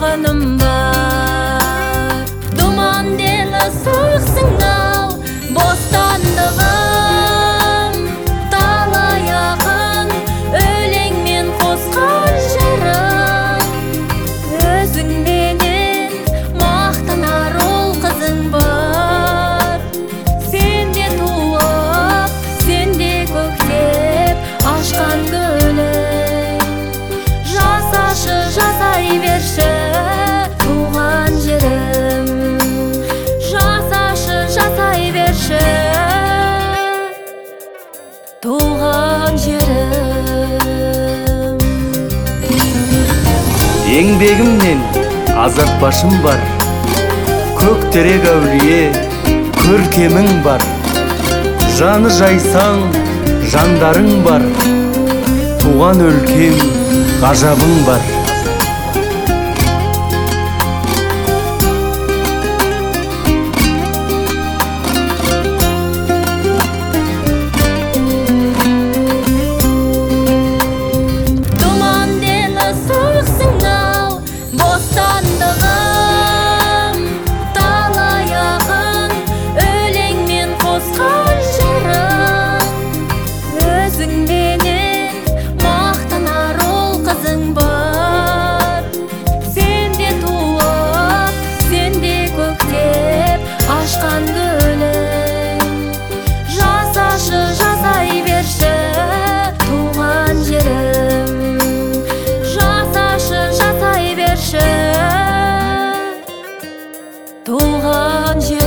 туғаным бар. Думан дені сұрықсың ау, бостандығым. Талай ақын өлеңмен қосқан жырым. Өзіңменен мақтанар ол қызың бар. Сенде туып, сенде көктеп ашқан гүлің. Жасашы, жасай берші туған жерім. Жасашы, жасай берші туған жерім. Еңбегімнен азатпашым бар, көктерек әулие көркемің бар. Жаны жайсаң жандарың бар, туған өлкем ғажабың бар. Думан дені сұрықсың ау, бостандығым. Талай ақын өлеңмен қосқан жырым. Өзіңменен мақтанар ол қызың бар. Сенде туып, сенде көктеп ашқан гүлің. Жасашы, жасай берші туған жерім. Жасашы, жасай берші туған жерім.